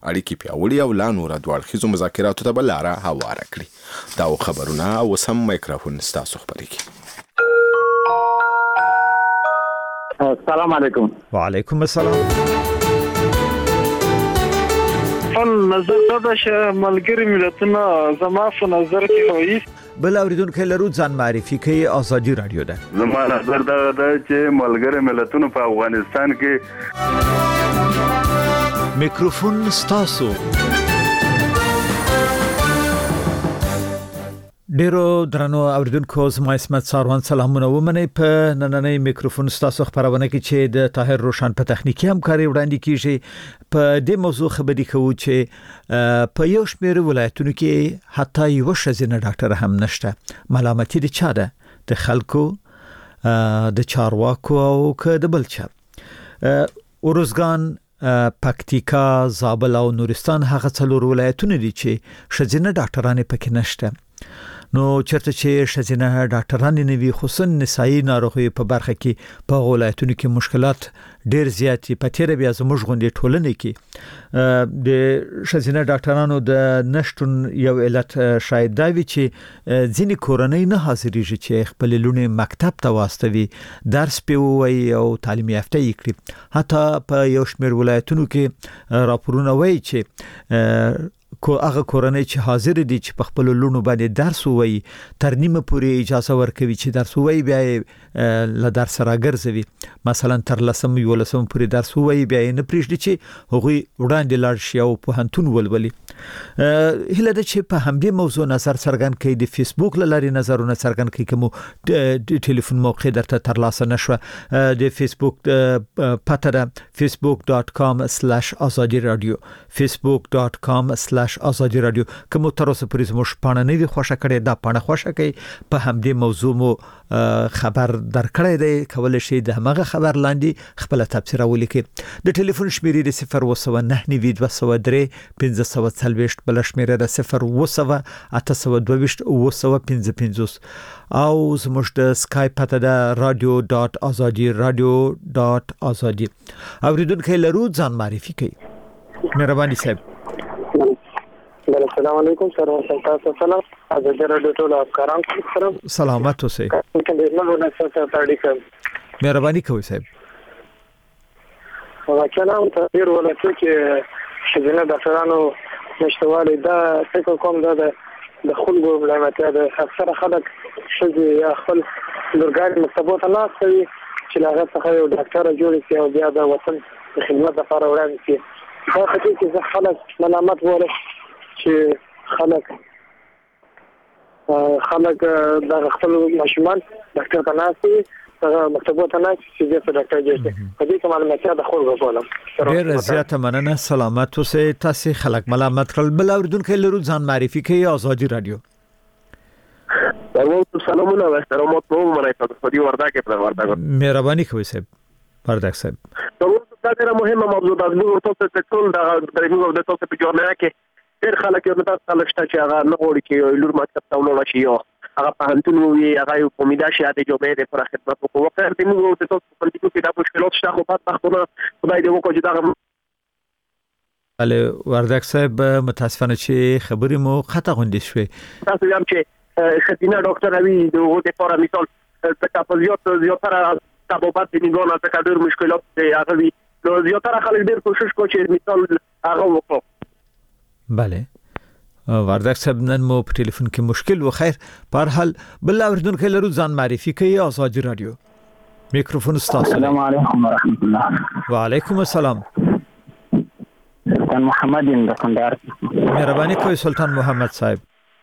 اړیکې پیاوړي او لا نور دوه اړخیزو مذاکراتو ته لاره هواره کړي. دا خبرونه اوس هم میکروفون ستاسو خبرېږي. السلام علیکم. وعلیکم السلام. نظر دا چې ملګری ملتونه زما په نظر کې وایي بل اوریدونکو لرو ځان معرفي کوي. آزادي رادیو ده. زما نظر دا چې ملګری ملتونه په افغانستان کې میکروفون ستاسو. ډیرو درنو اوریدونکو زما اسمت ساروان سلامونه ومنئ. په نننۍ میکروفون ستاسو خبرونه کې چې د طاهر روشن په تخنیکی همکاري وړاندې کیږي. په دې موضوع خبرې کوو چې په یو شمېر ولایتونو کې حتی یو ښځینه ډاکټر هم نشته. ملامتي د چا ده؟ د خلکو، د چارواکو او که د بل چا. اروزګان، پکتیکا، زابل او نورستان هغه څلور ولایتونه دي چې ښځینه ډاکټرانې پکې نشته. نو چرته چې ښځینه ډاکټران نه وي، خصوصا نسایي ناروغیو په برخه کې په ولایتونو کې مشکلات ډیر زیات په تیر بیا زموږ غونډې ټولنې کې د ښځینه ډاکټرانو د نشټون یو علت شاید دا وي چې ځینې کورنۍ نه حاضرېږي چې خپل لونه مکتب ته واستوي، درس پیوي او تعلیم یافته یې کړي. حتی په یو شمېر ولایتونو کې راپورونه وایي چې هغه کورنۍ چې حاضر دي چې په خپل لونو باندې درس وایي تر نیمه پورې اجازه ورکوي چې درس وایي، بیا له درس راګرځوي. مثلا تر 11 پورې درس وایي، بیا نه پریږدي چې هغوی وړاندې لاړ شي او پوهنتون ولولي. هله د چې په همدې موضوع نظر څرګند کړي د فیسبوک لاري نظرونه څرګند کړي کوم ټلیفون موقع درته ترلاسه نشوه. د فیسبوک پته ده facebook.com/azadi radio facebook.com/azadi radio. کوم تر اوسه پورې زموږ پاڼه نه وي خوښه کړې، دا پاڼه خوښه کړئ. په همدې موضوع مو خبر درکړی دی، کولای شئ د هغه خبر لاندې خپل تبصره ولیکئ. د ټلیفون شمیرې د 029922540 بل شمیره د 0802822 او زموږ د سکایپ پته ده radio.azadi radio.azadi. اوریدونکو لرو ځان معرفي کوي. مهرباني صاحب. السلام علیکم سر تاسو سلام. د رادیو ټول افکاران سره سلامت اوسئ. مهرباني کوئ صاحب. واکلام تغیر ولته کې شذنه ډاکټرانو نشټواله دا څه کوم دا د خلکو ملامتیا ده. اکثر خلک شذ یا خپل لورګار مکتبوت نه کوي چې هغه څخه یو ډاکټر جوړ شي او بیا د وطن د خدمت لپاره وړاندې شي. دا خطر چې خلک ملامت وره چې خلک د خپل ماشومان ډاکټر ته ناسي، مکتبو ته ناسي چې د ډاکټر جوړ شي. په دې کې معلومات د خلکو کولم. ډیر زیاته مننه. سلامت اوسئ. تاسو خلک ملامت کړل. بل اوریدونکو لرو ځان معرفي کوي. آزادي رادیو. سلامونه و احترامات مو منایته په دې ورداګه په ورداګه. مهرباني کوئ صاحب. ورداګ صاحب. دا ډیره مهمه موضوع ده. موږ تاسو ته ټول د تاسو په جوړه کې ډیر خلک یو تاسو خلک چې هغه نه غوړي کې لور مکتب ته ولاړ شي او هغه په هنتون وي، هغه یو کومیدا شي د جوبې د پر خدمت کوو. وکړ دې موږ تاسو په دې کې دا مشکلات شته، خو په تاسو خدای دې وکړي دا. بله ورداګ صاحب، متاسفانه چې خبرې مو خطا غونډې شوې. تاسو هم چې خدینه ډاکټر اوی د لپاره مثال زیاتره تبابت نیګونه څخه ډېر مشکلات دی. هغه نو زیاتره خلک ډېر کوشش کوي چې مثال هغه وکړي. بله ورداګ صاحب، نن مو په ټلیفون کې مشکل و. خیر په هر حال بل اوریدونکو لرو ځان معرفي کوي. آزادي رادیو. میکروفون ستاسو. السلام علیکم ورحمت الله. وعلیکم السلام. سلطان محمد د کندهار. مهرباني کوئ سلطان محمد صاحب.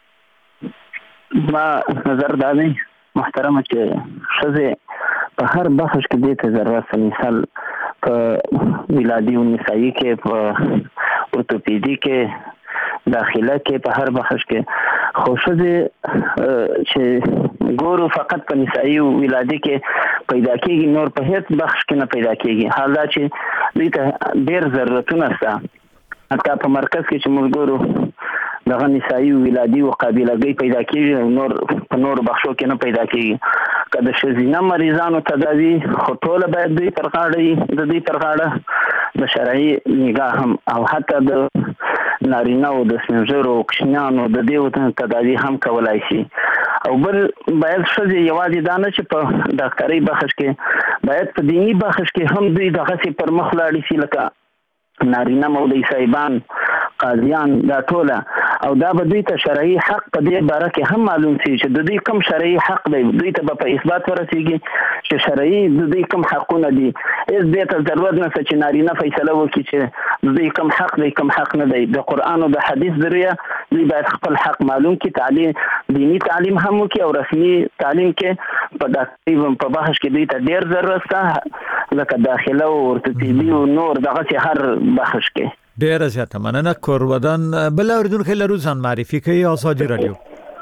ما نظر دا دی محترمه چې ښځې په هر بخش کې دې ته ضرورت، مثال په ولادي او نسایي کې، په ارتوپیدي کې، داخله کې، په هر بخش کې. خو ښځې چې ګورو فقط په نسایي او ولادي کې پیدا کېږي، نور په هیڅ بخش کې نه پیدا کېږي. حال دا چې دې ته ډېر ضرورتونه شته. حتی په مرکز کې چې موږ ګورو دغه نسایي او ولادي او قابلګۍ پیدا کېږي، نور په نور بخشو کې نه پیدا کېږي. که د ښځینه مریضانو تداوي خو ټوله باید دوی پر غاړه د دوی پر غاړه د شرعي نگاه هم او حتی د نارینه او د سپینږیرو کوچنیانو د دې وطن تداوی هم کولای شي. او بل باید ښځې یوازې دا نه چې په ډاکټرۍ بخش کې، باید په دینی بخش کې هم دوی دغسې پر مخ لاړې شي لکه نارینه مولوي صاحبان، قاضیان، دا ټوله. او دا به دوی ته شرعي حق په دې باره کې هم معلوم شي چې د دوی کوم شرعي حق دی، دوی ته به په اثبات ورسیږي چې شرعي د دوی کوم حقونه دي. هېڅ دې ته ضرورت نشته چې نارینه فیصله وکړي چې د دوی کوم حق دی کوم حق نه دی. د قرآن او د حدیث ذریعه دوی باید خپل حق معلوم کړي، تعلیم دینی تعلیم هم وکړي او رسمي تعلیم کې په ډاکټرۍ په بخش کې دوی ته ډېر ضرورت شته، لکه داخله او ارتوپیدي او نور دغسې هر بخش کې. ډیره زیاته مننه. کورودان بل اوریدونکو لرو ځان معرفي کوي. آزادي رادیو.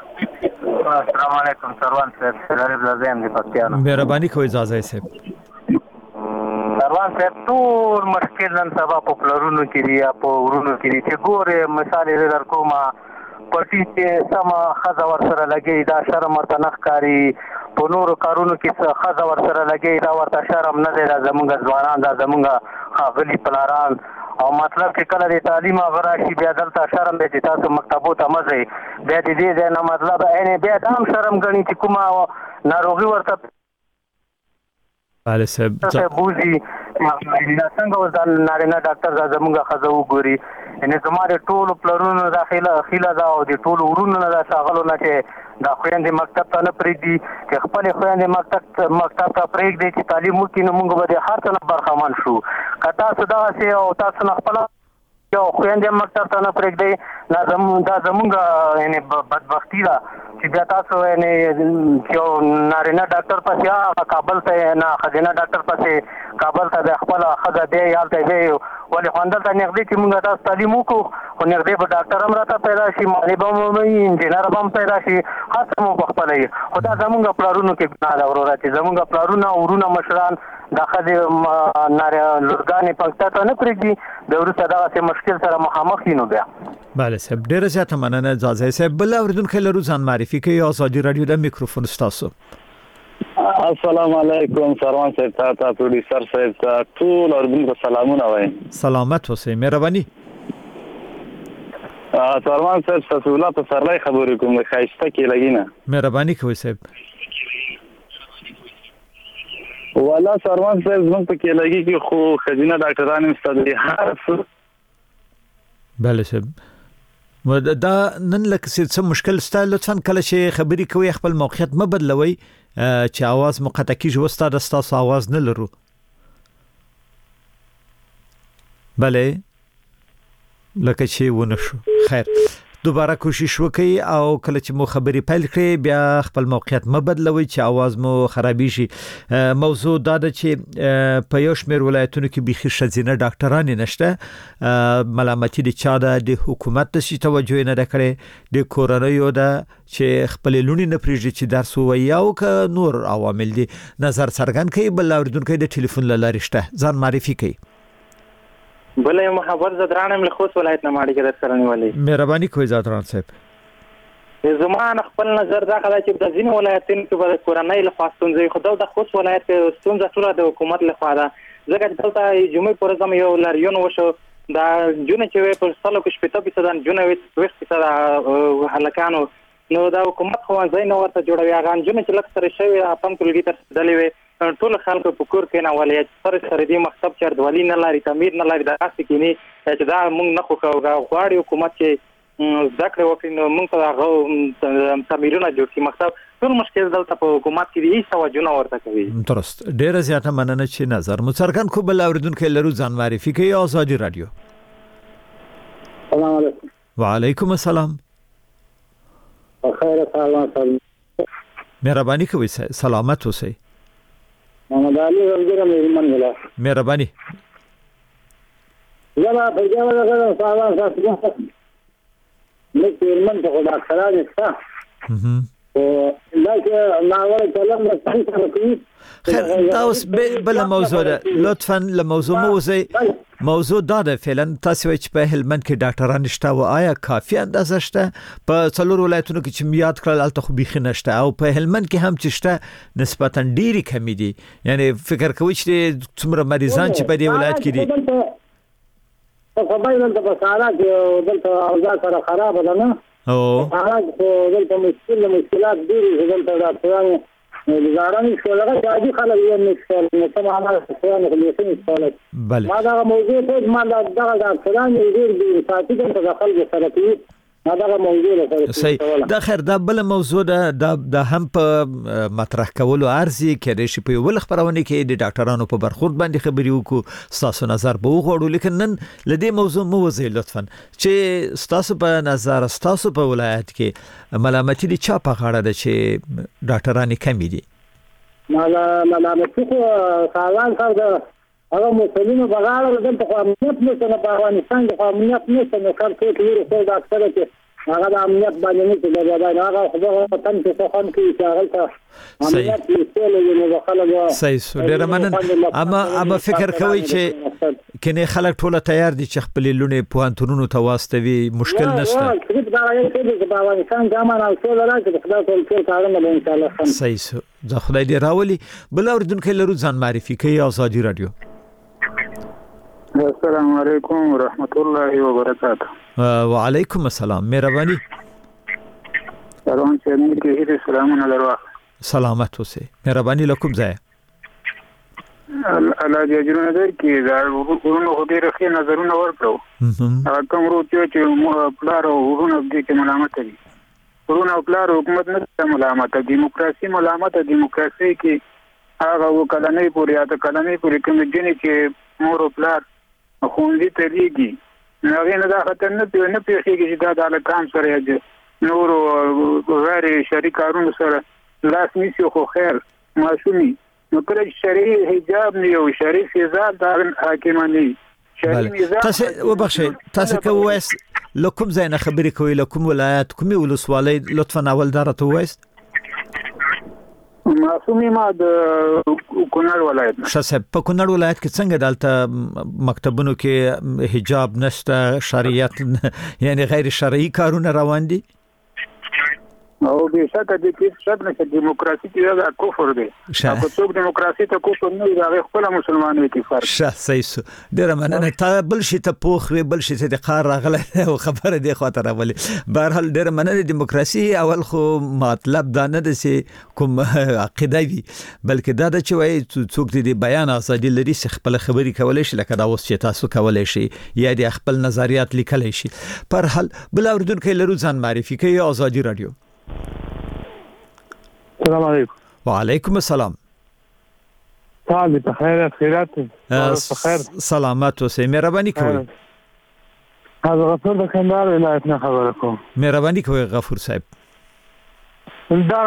السلام علیکم سروان صاحب، شریف لازم دی پکتیانو. مهرباني کوئ اجازه صاحب. سروان صاحب ټول مشکل نن سبا په پلرونو کې دی یا په ورونو کې دی چې ګوره مثال یې در کومه پټي چې سمه ښځه ورسره لګي دا شرم ورته نه ښکاري، په نورو کارونو کې ښځه ورسره لګي دا ورته شرم نه دی. دا زمونږ ځوانان، دا زمونږ ښاغلي پلاران او مطلب چې کله د تعلیم هغه راشي بیا دلته شرم دی چې تاسو مکتبو ته مه ځئ، بیا د دې ځای نه مطلب بیا دا هم شرم ګڼي چې کومه ناروغي ورته بله صاحب بوزي. څنګه اوس دا نارینه ډاکټر دا زمونږ ښځه وګوري، یعنې زما د ټولو پلرونو دا خیله ده او د ټولو ورونو نه دا ښاغلو نه چې دا خویندې مکتب ته نه پرېږدي، چې خپلې خویندې مکتب ته پرېږدي چې تعلیم وکړي نو موږ به د هر څه نه برخمن شو. که تاسو دغسې او تاسو نه خپله یو خویندې مکتب ته نه پرېږدئ، دا زمونږ یعنې بدبختي ده چې بیا تاسو یعنې یو نارینه ډاکټر پسې هغه کابل ته نه ښځینه ډاکټر پسې کابل ته د خپله ښځه دی هلته دی، ولې خو همدلته نږدې چې موږ تاسو تعلیم وکړو خو نږدې به ډاکټر هم راته پیدا شي، مالي به هم وي، انجینر به هم پیدا شي، هر څه مو په خپله وي. خو دا زمونږ پلارونو کې ګناه ده وروره چې زمونږ پلارونه ورونه مشران دا ښځې لورګانې پکتیا ته نه پرېږدي، د وروسته دغسې مشکل سره مخامخ وي. نو بیا بله صاحب ډیره زیاته مننه. اجازه صاحب بل اوریدونکو لرو ځان معرفي کوي. آزادي رادیو د میکروفون ستاسو. السلام علیکم سروان صاحب ته پروډوسر صاحب ته ټول اوریدونکو سلامونه وایم. سلامت اوسئ. مهرباني. سروان صاحب تاسو لا په سرلای خبرې کوم خایسته کې لګینه. مهرباني کوئ صاحب. والا سروان صاحب زموږ په کې لګي کې خو خزینه ډاکټران مستدري هر بله صاحب. دا نن لکه څه مشکل ستا لطفا کله چې خبرې کوي خپل موقعیت مه بدلوي چې आवाज مقطع کیږي. وستا د ستاسو आवाज نه لرو. بله لکه چې ونه شو. خیر دوباره کوشش وکړئ او کله چې مو خبرې پیل کړئ بیا خپل موقعیت مه بدلوي چې आवाज مو خرابې شي. موضوع دا ده چې په یو شمېر ولایتونو کې بیخي ښځینه ډاکټران نشته. ملامتي د چا ده؟ د حکومت د شي توجه نه ده کړې، د کورنیو ده چې خپل لونی نه پریږدي چې درس ووایي او که نور عوامل دي. نظر څرګند کړئ. بل اوریدونکو د ټلیفون له لارې شته، ځان معرفي کړئ. بله یو محبت زدران له خوست ولایت نه ماړي کې در سره نیولې. مهرباني کوئ زدران صاحب. زما خپل نظر دا خدای چې د ځینو ولایتونو کې به کورنۍ له خاصونځي خو د خوست ولایت ستونزه ټوله د حکومت له خوا ده، ځکه چې دلته جمعې پر ورځ یو لاریون وشو، دا جونه چې په سالو کې 70% جونه 20% هلکانو، نو دا حکومت ښوونځی نه ورته جوړوي. هغه جونه چې لږ سره شوي اپم ټولګي ته رسېدلې وي ټول خلکو په کور کې نه ولې سره دې مکتب چردوالي نه لري، تعمیر نه لري، داسې کینی چې دا موږ نه خوښو. غواړي حکومت چې زده کړې وکړي نو موږ ته هغه تعمیرونه جوړ کړي. مکتب ټول مشکل دلته په حکومت کې هیڅ توجه ورته کوي. درست. ډیره زیاته مننه چې نظر مو څرګند کړو. بل اوریدونکو لرو ځان معرفي کوي. آزادي رادیو. السلام علیکم. وعلیکم السلام. بخیر سلام. مهرباني کوئ. سلامت اوسئ. محمد علي ورګره مېرمن ولا. مهرباني. زما په جواب راغله سوال تاسو نه مېرمن ته ډاکټران نشته. او دا ما ولا کلام نه څنګه کوي. خیر دا اوس بل موضوع ده. لطفا له موضوع موزي. موضوع دا ده فعلا تاسو چې په هلمند کې ډاکټران نشته و آیا کافي اندازه شته؟ په څلور ولایتونو کې چې میاد کړل الته خو بيخي نشته او په هلمند کې هم چې شته نسبتا ډيري کمی دي. یعنی فکر کوئ چې څومره مریضان چې په دې ولایت کې دي په بایل د بسارات دلته اوضاع سره خراب ده نه او حالات دلته مشکلات ډېرې دلته ډاکټرانو وزارانو شولغه چې خلک یې نشته نو څه معنا څه نه کوي بله ما دا موضوع ته ما دا ډاکټرانو ډېر ساتي د خلکو سره کوي دا موضوع ده صحیح دا خیر دا بل موضوع ده دا هم په مطرح کولو ارزي کېدای شي په ول خبرونه کې د ډاکټرانو په برخورد باندې خبري وکړو تاسو نظر به وغوړو لیکن نن لدې موضوع مو وزي لطفا چې تاسو په نظر تاسو په ولایت کې ملامتي دي چا په غاړه ده چې ډاکټرانو کمی دي ملامتي خو سوال کړه هغه مسلمانو بغاړه دلته خو امنیت نشته په افغانستان کې امنیت نشته نو کار کوي چې ډاکټر کې هغه د امنیت باندې نه دی دا هغه خو تم چې څه هم کوي چې هغه ته امنیت یې له خلکو صحیح ډیر مننه اما فکر کوي چې کنه خلک ټوله تیار دي چې خپل لونه پوانتونونو ته واستوي مشکل نشته دا یو څه د افغانستان ځمان او ټول راځي خدای ټول کارونه به ان شاء الله صحیح زه خدای دې راولي بل اوردونکو لرو ځان معرفي کوي آزادي رادیو السلام علیکم ورحمت الله وبرکاته وعلیکم السلام مهرباني سلام چې موږ هیڅ سلامونه دروا سلامت اوسه مهرباني لکم ځای الله دې اجرونه درکړي دا ورونو خو دې رخي نظرونه ورکړو هغه کوم روتیو چې پلار او ورونو دې کې ملامت دي ورونو او پلار حکومت نه ملامت دي دیموکراسي ملامت دیموکراسي کې هغه وکړنې پورې اته کړنې پورې کوم جنې چې مور او پلار خوندې ته دیږي هغه نه دا خطر نه پیښیږي چې دا د کام سره یې نور غیر شریک کارونو سره لاس نیسي خو خیر معصومي نو کله شرعي حجاب نه یو شرعي سزا د حاکماني شرعي نظام تاسو وبخښئ تاسو کویس لکم زین خبرې کوي لکم ولایت کومي ولسوالۍ لطفا اول درته وایست معصومي ما د کونړ ولایت شاسه په کونړ ولایت کې څنګه دالته مکتبونو کې حجاب نشته شریعت یعنی غیر شرعي کارونه روان دي او به شکه د کې شک نه دیموکراسي کې دا کفر دی او څوک دیموکراسي ته کفر نه دی هغه خپل مسلمانانو کې فرق صحیح ډیر مننه ته بل شي ته پوخ بل شي ته د قار راغله او خبره دی خاطر اولی بهر حال ډیر مننه دیموکراسي اول خو مطلب دا نه دي کوم عقیده وي بلکې دا د چوي څوک دي بیان ازادي لري خپل خبري کولای شي لکه دا اوس چې تاسو کولای شي یا د خپل نظریات لیکلای شي پر حال بل اوردونکو لرو ځان معرفي کوي آزادي رادیو السلام علیکم وعلیکم السلام تعال بخیر خیرات بخیر سلامت اوسئ مهرباني کوئ از غفور د کندهار ولایت نه خبره کوم مهرباني کوئ غفور صاحب دا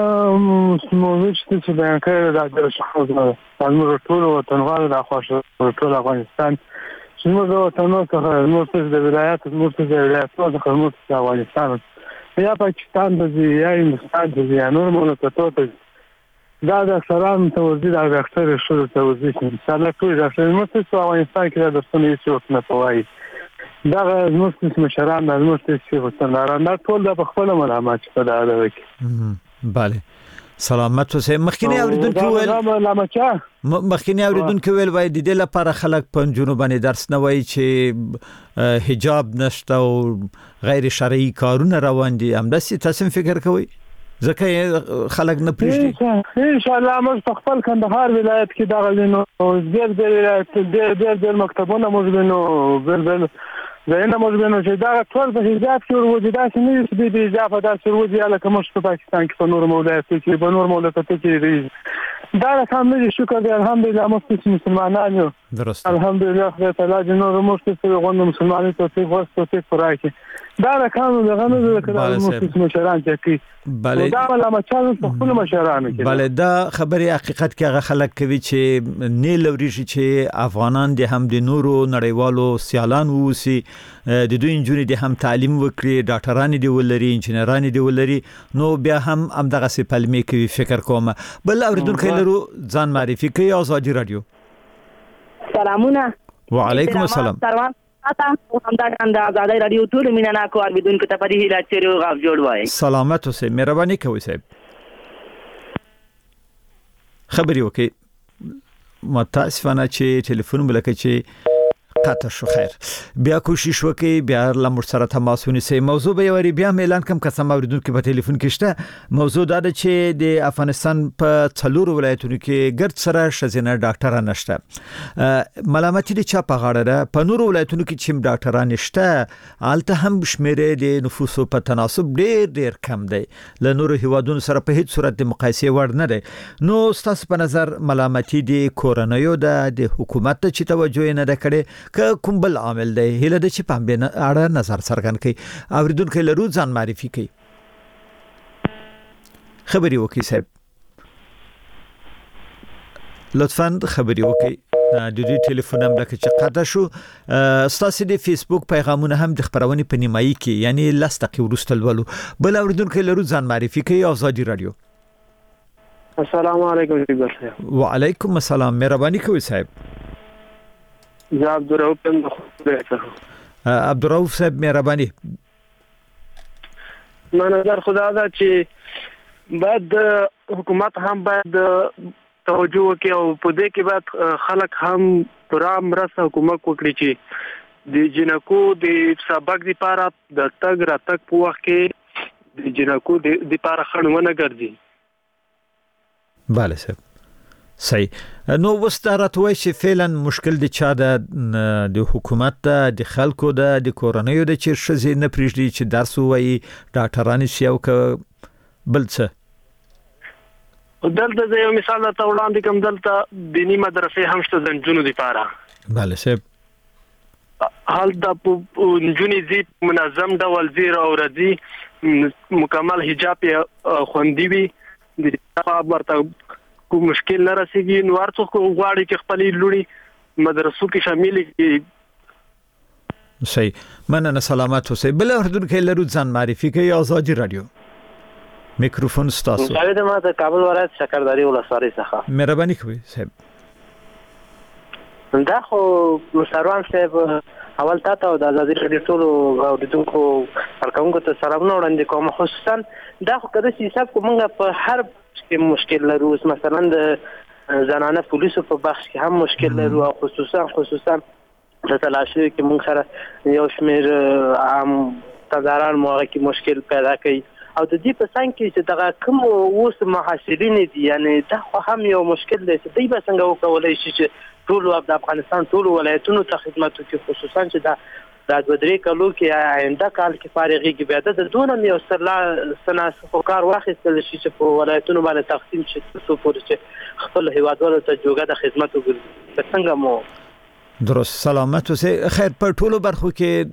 موضوع چې بیان کړی دا د شخص موږ ټول وطنوال د خوښ ټول افغانستان چې موږ وطنوال څخه موږ د ولایت موږ د ولایت څخه موږ د افغانستان یا پاکستان ته یا هندستان ته یا نور ملکونو ته دا د سلام توزیع د ډاکټر شروع توزیع ان شاء الله ټول ډاکټر موږ په افغانستان کې د سنې څه نه پوي دا موږ مشران د موږ څه وسناران دا ټول د خپل ملامت په دا وکي bale سلامت اوسئ مخکینی اوریدونکو ویل مخکینی اوریدونکو ویل وای د دې لپاره خلک په جنوب باندې درس نه وای چې حجاب نشته او غیر شرعي کارونه روان دي همداسې تاسو فکر کوئ ځکه خلک نه پریږدي ان شاء الله موږ په خپل کندهار ولایت کې دا غوښنه ډېر مکتبونه موږ نو زینه موږ چې دا ټول په حجاب کې ورودي دا چې نه دي حجاب دا ورودي لکه موږ په پاکستان کې په نور مولایت کې په نور مولایت کې دا رقم نه شکر دی الحمدلله موږ مسلمانان یو درست الحمدلله خدای تعالی دې نور موږ ته غوښنه مسلمانانو ته ورسته فرایي دا رقم د غنو د موږ مشران چې بله دا علامه چا په خپل مشران کې بله دا خبره حقیقت کې هغه خلک کوي چې نه لوري چې افغانان د هم د نورو نړیوالو سیالان ووسی د دوی انجونې د هم تعلیم وکړي ډاکټران دي ولري انجنیران دي ولري نو بیا هم دغه سپلمې کوي فکر کوم بل اوریدونکو لرو ځان معرفي کوي آزادي رادیو سلامونه وعلیکم السلام همدا د آزادۍ رادیو ټول مینه کو اوریدونکو ته په دې هیله چې غاف جوړ وای سلامت اوسئ مهرباني کوئ صاحب خبري وکي متاسفانه چې ټلیفون بلکې چې قطع شو خیر بیا کوشش وکي بیا لمر سره تماس ونیسي موضوع به یوري بیا اعلان کوم قسم اوریدونکو په ټلیفون کې شته موضوع دا ده چې د افغانستان په څلور ولایتونو کې ګرد سره شزینه ډاکټران نشته ملامتي دي چې په غاړه ده په نور ولایتونو کې چې ډاکټران نشته الته هم شمیره د نفوسو په تناسب ډیر کم دی له نور هیوادونو سره په هیڅ صورت د مقایسه وړ نه دی نو ستاسو په نظر ملامتي دي کورونایو د حکومت ته چې توجه نه کړي ک کوم بل عامل دی هله د چې پام به اړه نظر څرګند کړي اوریدونکو له ځان معرفي کړي خبري وکي صاحب لطفاً خبري وکي د دې ټلیفون نمبر کې قطع شو ستاسو د فیسبوک پیغامونه هم د خبرونې په نیمایي کې یعنی لاستقي ورستل ولو بل اوریدونکو له ځان معرفي کړي ازادي رادیو السلام علیکم صاحب وعلیکم السلام مهرباني کوئ صاحب زه عبدالرؤف عبدالرؤف صاحب مهرباني ما نظر خدا دا چې بعد حکومت هم باید توجه وکړي او په دې کې بعد خلک هم پوره مرسته حکومت وکړي چې د جنکو د سبق لپاره د تګ راتګ په وخت کې د جنکو د لپاره خنونه ګرځي bale صاحب صحیح نو وستارتوي چې فعلا مشکل دي چې د حکومت د خلکو د کورونیو د چې شزي نه پریږدي چې درس وایي ډاکټرانو سیاو ک بل څه دلته زه یو مثال ته وړاندې کوم دلته دینی مدرسې هم شته د جنونو لپاره bale صاحب حال د جنونی زی منظم ډول زیر او ردی مکمل حجاب خوندي وي د ورته کوم مشکل نه رسیږي نو ورته غواړي چې خپل لوري مدرسو کې شامل کړي صحیح مننه سلامات اوسئ بل اردوونکو لرو ځان معرفي کوي ازادي رادیو میکروفون ستاسو جاوید ما د کابل ولایت شکرداری ولسوالۍ څخه مهرباني کوئ صاحب دا خو سروان صاحب اول تاسو د ازادي رادیو ټول اوریدونکو کارکونکو ته سلامونه وړاندې کوم خصوصا دا خو کده چې حساب کومه په هر مشکل لرو مثلا د زنانه پولیسو په بخش کې هم مشکل لرو خصوصا د تلاشي کې موږ سره یو شمېر عام تداران موږ کې مشکل پیدا کوي او د دې په څنګه کې چې دغه کوم اوس محاصرین دي یعنی دا هم یو مشکل دی چې دوی به څنګه وکولای شي چې ټول د افغانستان ټول ولایتونو ته خدمت وکړي خصوصا چې دا د 2-3 کالو کې آینده کال کې فارغي کې به د دونه یو سرلا کار واخیستل شي چې په ولایتونو باندې تقسیم شي څو پورې چې خپل هیوادوالو ته جوګه د خدمت وکړي څنګه مو درست سلامت اوسئ خیر په ټولو برخو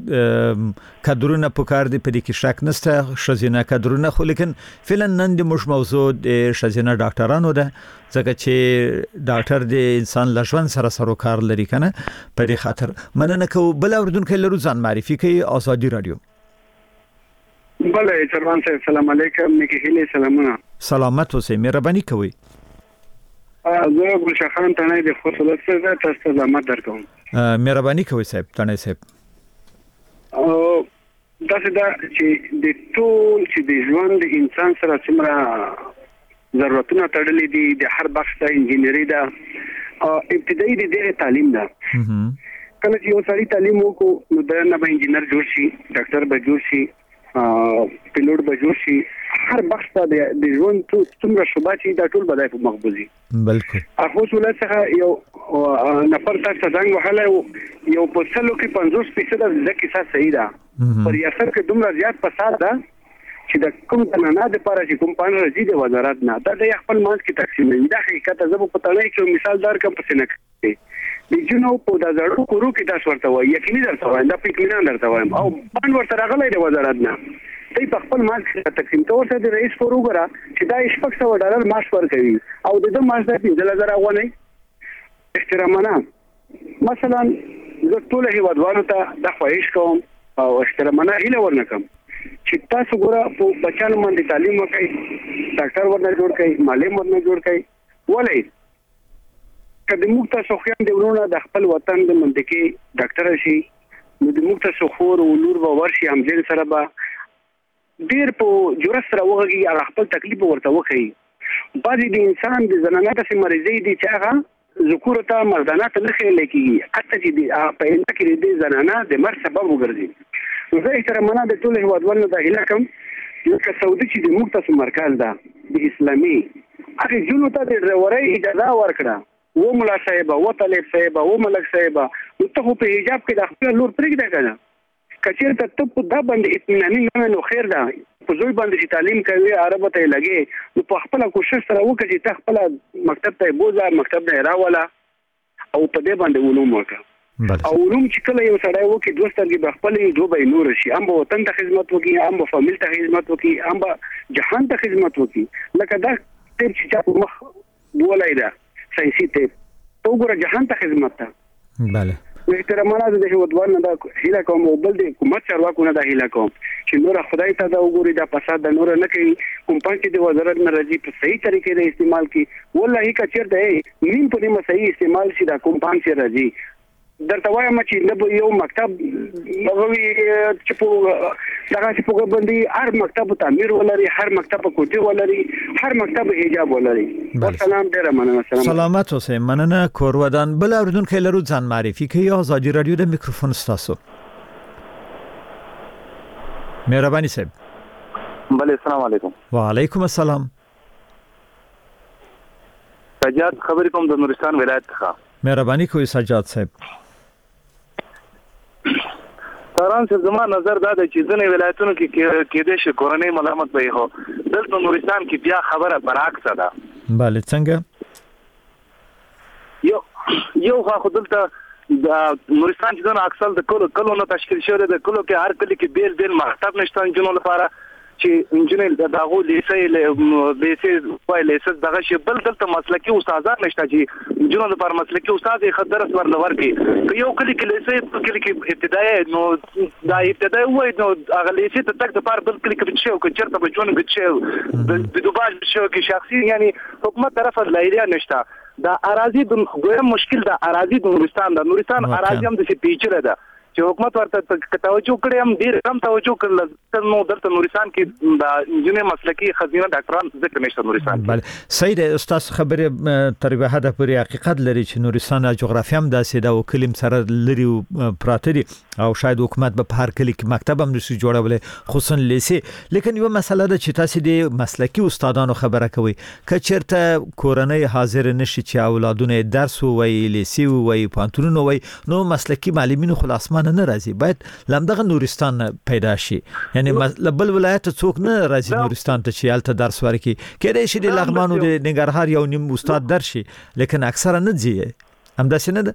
کې کادرونه په کار دي په دې کې شک نشته شزینه کادرونه خو لیکن فعلا نن د مش موضوع د شزینه ډاکټرانو ده ځکه چې ډاکټر د انسان لژوند سره سروکار لري کنه په دې خاطر مننه کو بل اوردونکو لرو ځان معرفي کوي ازادي رادیو بله سروان صاحب سلام علیکم نیکی هیله سلامونه سلامت اوسئ مهرباني کوئ زه ګلشخان تنه د خصوصي سره تاسو ته زحمت درکوم مهرباني کوئ صاحب تنه صاحب او دا چې د ټول چې د ژوند د انسان سره څومره ضرورتونه تړلې دي د هر بخش د انجینری دا ابتدایي د تعلیم دا کله چې یو سړی تعلیم وکړي نو دا نه به انجینر جوړ شي ډاکټر به جوړ شي پیلوټ به جوړ شي هر بخش د ژوند څومره شوبه چې دا ټول بدای په مقبوزي بالکل اخو ولې څنګه یو نفر تاسو څنګه وهله یو په سلو کې 50% د کیسه صحیح ده پر یاسر کې دومره زیات فساد ده چې د کوم نه د پاره چې کوم پان راځي د وزارت نه دا د خپل مانس کې تقسیم دی دا حقیقت زه په پټړې کې مثال دار کوم پسنه کوي د جنو په د زړو کورو کې تاسو ورته وایي یقیني درته وایم دا پېکمنان درته وایم او پان ورته راغلی د وزارت نه دوی په خپل مانس کې تقسیم تور سره د رئیس فورو غره چې دا $600 معاش ورکوي او د معاش د 15,000 غونې احترامانه مثلا زه ټول هیوادوالو ته د خواهش کوم او احترامانه هیله ورنکم چې تاسو ګوره په بچانو باندې تعلیم وکړئ ډاکټر ورنه جوړ کړئ معلم ورنه جوړ کړئ ولې کله موږ تاسو خويان دی ورونه د خپل وطن د منطقي ډاکټر شي نو د موږ تاسو خور او لور به ورشي هم ځین سره به ډیر په جوړ سره وږي هغه خپل تکلیف ورته وکړي بعضی د انسان د زنانه د مریضۍ دي چې هغه ذکور ته مردانه ته نه خېل کیږي حتی چې په ان کې د زنانه د مر سبب وګرځي زه احترامنا د ټول هیوادوالو د هلاکم لکه سعودي چې د مختص مرکز ده د اسلامي هغه جنو ته د ورای اجازه ورکړه و مولا صاحب و طالب صاحب و ملک صاحب نو ته په حجاب کې د خپل لور پرېږده کنه کچیر ته په دا باندې اطمیناني نه نو خیر ده په زوی باندې چې تعلیم کوي عربه ته لګي نو په خپل کوشش سره وکړي چې خپل مکتب ته بوزا مکتب نه راولا او په دې باندې علوم وکړه او علوم چې کله یو سړی وکړي دوسترګي به خپل دوه نور شي ام به وطن ته خدمت وکړي ام به فامیل ته خدمت وکړي ام به جهان ته خدمت وکړي لکه دا چې په مخ ولای دا ساينسي ته تو ګره جهان ته خدمت ته bale احترامنا د هیوادوالو د هیله کوم او بل د حکومت چارواکو د هیله کوم چې نور خدای ته دا وګوري دا فساد د نور نه کوي کوم پانچ د وزارت نه راځي په صحیح طریقې د استعمال کی والله کچر ده نیم په دې صحیح استعمال شي دا کوم پانچ راځي درته وایم چې نه یو مکتب نووي چې په دغه چې په باندې هر مکتب تعمیر ولري هر مکتب کوټي ولري هر مکتب حجاب ولري سلام ډیر مننه سلامات اوسئ مننه کورودان بل اوردونکو لرو ځان معرفي کوي آزادي رادیو د میکروفون ستاسو مهرباني صاحب بله السلام علیکم وعلیکم السلام سجاد خبرې کوم د نورستان ولایت څخه مهرباني کوي سجاد صاحب ساران صاحب زما نظر دا دی چې ځینې ولایتونو کې کېدای شي کورنۍ ملامت به هو دلته نورستان کې بیا خبره برعکس ده bale څنګه یو خو دلته د نورستان چې دغه اکثر د کلو نه تشکیل شوی د کلو کې هر کلی کې بیل مکتب نشته جنونو لپاره چې انجینر دغه لیسې وای لیسې دغه شی بل دلته مسلکي استادان نشته چې جنونو لپاره مسلکي استاد یې درس ورلور کی یو کلی کې لیسې په کلی کې ابتدائي نو دا ابتدائي وای نو هغه لیسې ته تک د پار بل کلی کې شو چې چرته به جون کې د دوباج شو کې شخصي یعنی حکومت طرفه لایریا نشته دا اراضي د دویم مشکل دا اراضي د نورستان اراضي هم د پیچره ده چې حکومت ورته توجه کړي هم ډیر کم توجه کړل نو درته نورستان کې د انجینر مسلکي خزینه ډاکټران ذکر نشته نورستان بله صحیح ده استاد خبره تر به حد پورې حقیقت لري چې نورستان جغرافیه هم داسې ده او کلیم سره لري پراته دي او شاید حکومت به هر کلی کې مکتب هم نشي جوړولای خصوصا لیسې لیکن یو مسله ده چې تاسو د مسلکي استادانو خبره کوي که چیرته کورنۍ حاضر نشي چې اولادونه درس وایي لیسې وایي پانتونونه وایي نو مسلکي معلمین خلاص نه راځي باید لمدغه نورستان پیدا شي یعنی بل ولایت څوک نه راځي نورستان ته چې الته درس ورکړي کېدای شي د لغمانو د ننګرهار یو نیم استاد درشي لیکن اکثره نه ځي همداسې نه ده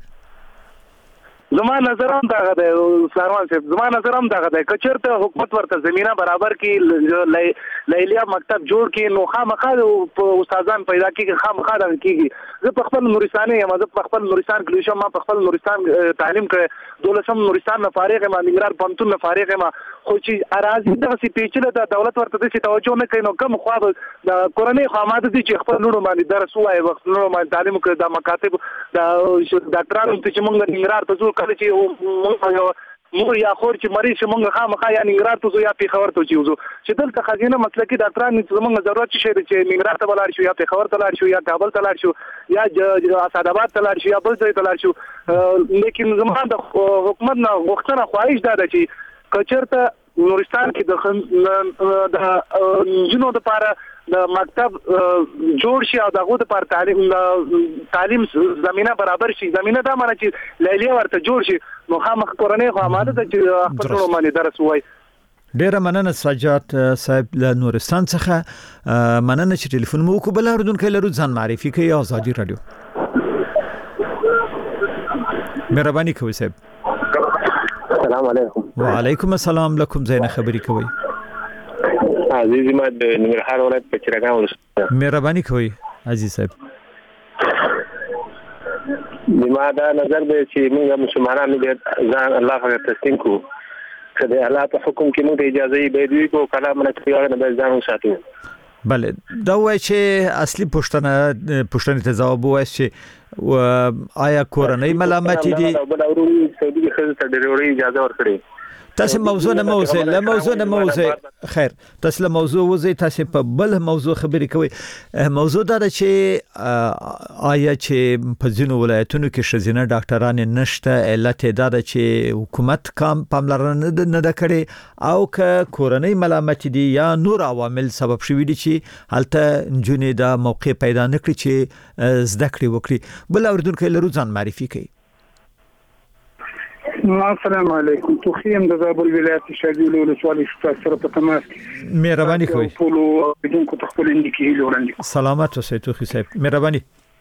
زما نظر هم دغه دی ساروان صاحب زما نظر هم دغه دی که چېرته حکومت ورته زمینه برابر کړي لیلیا مکتب جوړ کړي نو خامخا استادان پیدا کړي خامخا دغه کېږي زه په خپل نورستاني یم زه په خپل نورستان کې شوم ما په خپل نورستان تعلیم کړی دولسم نورستان نه فارغ یم ننګرهار پوهنتون نه فارغ یم خو چې اراضي دغسې پیچله ده دولت ورته داسې توجه نه کوي نو کوم خوا به د کورنۍ خوا اماده دي چې خپل لوڼو باندې درس ووایي لوڼو باندې تعلیم وکړي دا مکاتب د ډاکټرانو ته چې موږ ننګرهار ته ځو کله چې مور یا خور چې مریض شي موږ خامخا یا ننګرهار ته ځو یا پېښور ته ځو چې دلته خزینه مسلکي ډاکټران زموږ ضرورت شي چې ننګرهار ته ولاړ شو یا پېښور ته لاړ شو یا کابل ته لاړ شو یا اسعدآباد ته لاړ شو یا بل ځای ته لاړ شو لیکن زموږ د حکومت نه غوښتنه خواهش دا ده چې که چېرته نورستان کې د نجونو لپاره د مکتب جوړ شي او دغه لپاره تعلیم زمينه برابر شي زمينه دا معنی چې لیلیه ورته جوړ شي نو خامخ کورنۍ خو آماده ده چې خپل ټول باندې درس وایي ډیره مننه سجاد صاحب له نورستان څخه مننه چې ټلیفون مو وکړ بل اوردونکو لرو ځان معرفي کوي آزادي رادیو مهرباني کوي صاحب السلام علیکم وعلیکم السلام لکم زین خبري کوي عزیز ما د ننګرهار ولایت په چرګان ولسوالۍ مهرباني کوي عزیز صاحب زما دا نظر دی چې موږ مسلمانانو د ځان الله ته تسلیم کو کله الله په حکم کې موږ اجازه یې به دوی کو کلام نه کوي نه به ځان وساتو بله دا وایي چې اصلي پوښتنې ته ځواب وایي چې آیا کورنۍ ملامت دي بل اورو سعودي خزه ته ډیره اجازه ورکړي تاسو موضوع نه موضوع خیر تاسو له موضوع وځي تاسو په بل موضوع خبرې کوي موضوع دا چې آیا چې په ځینو ولایتونو کې شزینه ډاکټران نشته علت دا چې حکومت کم پاملرنه نه ده کړې او که کورنۍ ملامت دي یا نور عوامل سبب شوي دي چې هلته جنې دا موقع پیدا نکړي چې زده کړې وکړي بل اوریدونکو له روزان معرفي کوي السلام علیکم توخیم د زابل ولایت شاجول ولسوالۍ سره په تماس مهرباني کوي ټول بدونکو تخپل اندکی لورندې سلامات اوسئ توخی صاحب مهرباني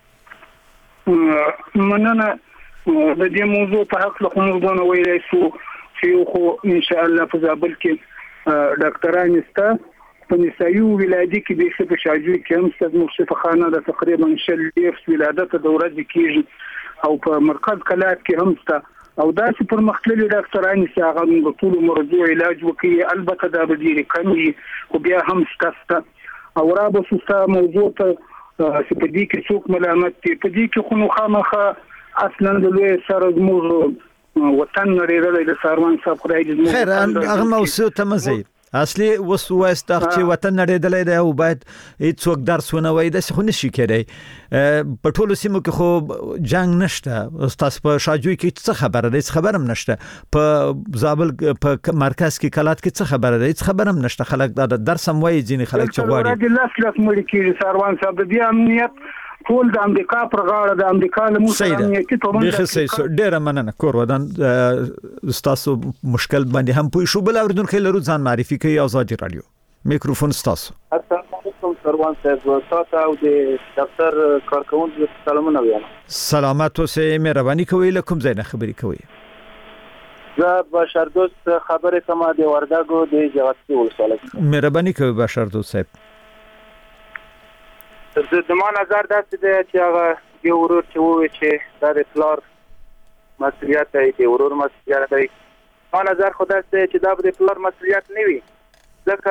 مننه د دې موضوع په حق له موږ ویلای شو چې خو ان شاء الله په زابل کې ډاکټران استا په نسایي ولادت کې د څه شاجوي کې هم ستاسو مخصوصه خانه د تقریبا شل ولادت د ورځې کېږي او په مرکز کلات کې هم ستا او دا چې پر مختلفو ډاکټرانو چې هغه د ټول مرضو علاج وکړي البته دا به ډېر کمي خو بیا هم ستاسو او را به ستاسو موضوع ته چې په دې کې څوک ملامت دي په دې کې خو نو خامخه اصلا د لوی سره زموږ وطن لري د ساروان صاحب خدای دې خیر هغه موضوع ته مزي اصلي وسواسته چې وطن نړیدلې ده او باید هیڅوک درس ونه وای د څه نشي کېدای په ټولو سیمو کې خو جنگ نشته تاسو په شاجوي کې څه خبره ده خبرم نشته په زابل په مرکز کې کلات کې څه خبره ده خبرم نشته خلک د درس هم وایي ځینې خلک چې غواړي د لاس مړ کې ساروان صاحب د امنیت ټول د امریکا پر غاړه د امریکا له موسیقي ته ډېر مننه کور ودان تاسو مشکل باندې هم پوي شو بل اوردونکو له روزان معرفي کوي آزادي رادیو میکروفون تاسو السلام علیکم سروان صاحب تاسو او د دفتر کارکونکو سلامونه وایم سلامات اوسئ مهرباني کوئ لکم زین خبري کوي زه بشر دوست خبره کوم د وردګو د جواتي ولسوالۍ مهرباني کوئ بشر دوست صاحب د ما نظر داسې دی چې هغه یو ورور چې ووایي چې دا د پلار مسؤلیت دی د ورور مسؤلیت دی ما نظر خو داسې دی چې دا به د پلار مسؤلیت نه وي ځکه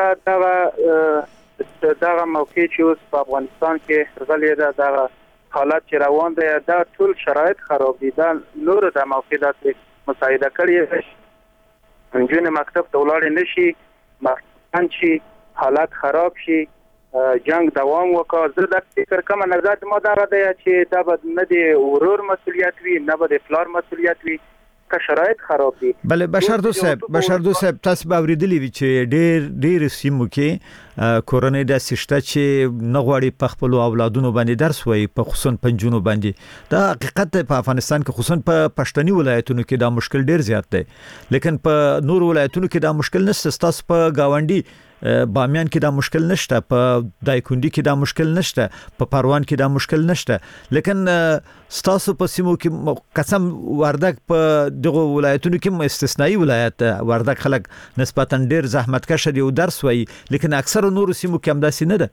دغه موقع چې اوس په افغانستان کې غلې ده دغه حالت چې روان دی دا ټول شرایط خراب دي دا نور د موقع داسې مساعده کړې نجونې مکتب ته ولاړې نه شي مخکې شي حالت خراب شي جنگ دوام وکړ زه د فکر کوم نظر ما دا دی چې دا به نه دی ورور مسؤلیت وي نه به د پلار مسؤلیت وي که شرایط خراب دي بله بشر دوست صاحب تاسو به اوریدلی وي چې ډېر سیمو کې کورنۍ د سشته چې نغواړي په خپل اولادونو باندې درس وایي په خصوصا پنځونو باندې دا حقیقت په افغانستان کې خصوصا په پښتني ولایتونو کې دا مشکل ډېر زیات دی لیکن په نور ولایتونو کې دا مشکل نشته تاسو په گاونډي بامیان کې دا مشکل نشته په دایکندي کې دا مشکل نشته په پروان کې دا مشکل نشته لیکن ستاسو په سیمو کې قسم وردګ په دغه ولایتونو کې استثنایی ولایت وردګ خلک نسبتا ډیر زحمت کش دي او درس وایي لیکن اکثر نور سیمو کې هم داسې نه ده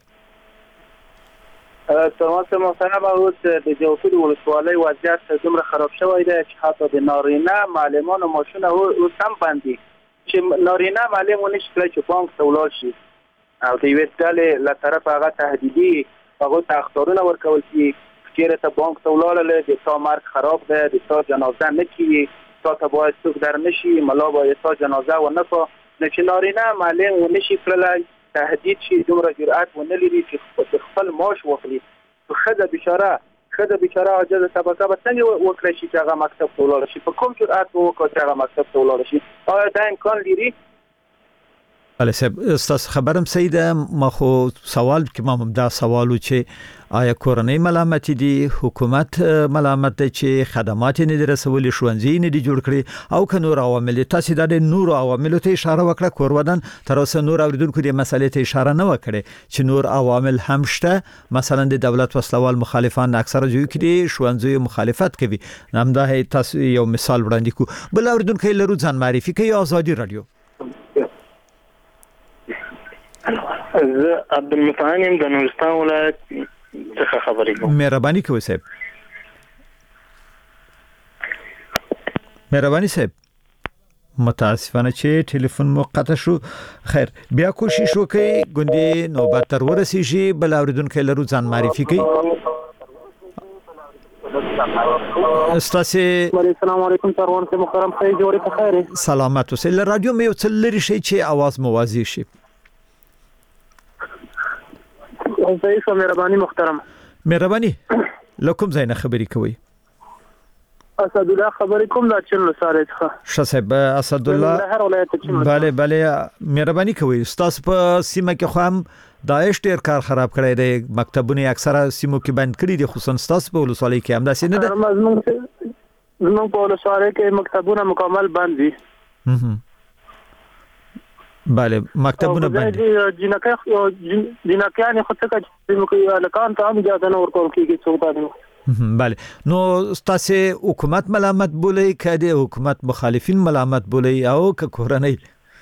تمام محترم اوس د جوفي ولسوالۍ وضعیت دومره خراب شوی دی چې حتی د نارینه معلمان او ماشونه اوس هم بندي چې نارینه معلم ونشي کولای چې بانک ته ولاړ شي او د یوې ډلې له طرفه هغه تهدیدي هغه ته اخطارونه ورکول شي چیرې ته بانک ته ولاړل د تا مرګ خراب ده د تا جنازه نه کیږي تا ته باید څوک در نشي ملا باید تا جنازه ونه کو نه چې نارینه معلم ونشي کولای تهدید شي دومره جرأت ونه لري چې خپل معاش واخلي خزه بیچاره عاجز طبقه به څنګه وکړي چې هغه مکتب ته ولاړ شي په کوم جرأت وکړي چې هغه مکتب ته ولاړ شي آیا دا امکان لري بله صاحب تاسو خبرم صحیح ده ما خو سوال کې ما دا سوالو چې آیا کورنۍ ملامت دي حکومت ملامت دي چې خدمات نه رسولي شوونځي نه دي جوړ کړي او که نور عوامل تاسو د نور عوامل ته اشاره وکړه کورودان تر اوسه نور اوریدونکو د مسلې ته اشاره نه وکړي چې نور عوامل هم شته مثلا د دولت وسلوال مخالفان اکثره ځای کې دي شوونځي مخالفت کوي همدا تاسو یو مثال وړاندې کو بل اوریدونکو لرو ځان معرفي کوي آزادي رادیو زه عبدالمطعم د نورستان ولایت څخه خبرې کوم مهرباني کوئ صاحب متاسفانه چې ټلیفون مو قطع شو خیر بیا کوشش وکړئ ګوندې نوبت تر ورسیږي بل اوریدونکو لرو ځان معرفي کوي استاسه السلام علیکم سروان سے محترم خیر جوړې په خیر سلامات اوسه ل رادیو مې وڅلری شي چې आवाज موازی شي صحیح سو مهرباني لکم زین خبري کوي اسد الله خبرې کوم لا چنلو ساره ښه صاحب اسد الله bale مهرباني کوي استاد په سیمه کې خو هم داعش ډیر کار خراب کړی دی مکتبونه اکثره سیمو کې بند کړي دي خصوصا استاد په ولسوالۍ کې هم داسې نه ده زموږ په ولسوالۍ کې مکتبونه مکمل بند دي bale مکتبونه بند دي جنکه خو څه کوي لکان ته هم اجازه نه ورکول کیږي څوک bale نو تاسو حکومت ملامت بولئ کده حکومت مخالفین ملامت بولئ او که کورنۍ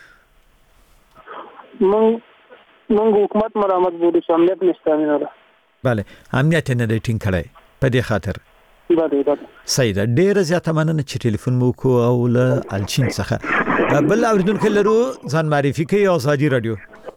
مونږ حکومت ملامت بولو چې امنیت نشته نه ده bale امنیت نه دی ټینګ کړی په دې خاطر bale صحیح ده ډیر زیاته مننه چې ټلیفون مو کو او له الچین څخه بل اوریدونکو لرو ځان معرفي کوي ازادي رادیو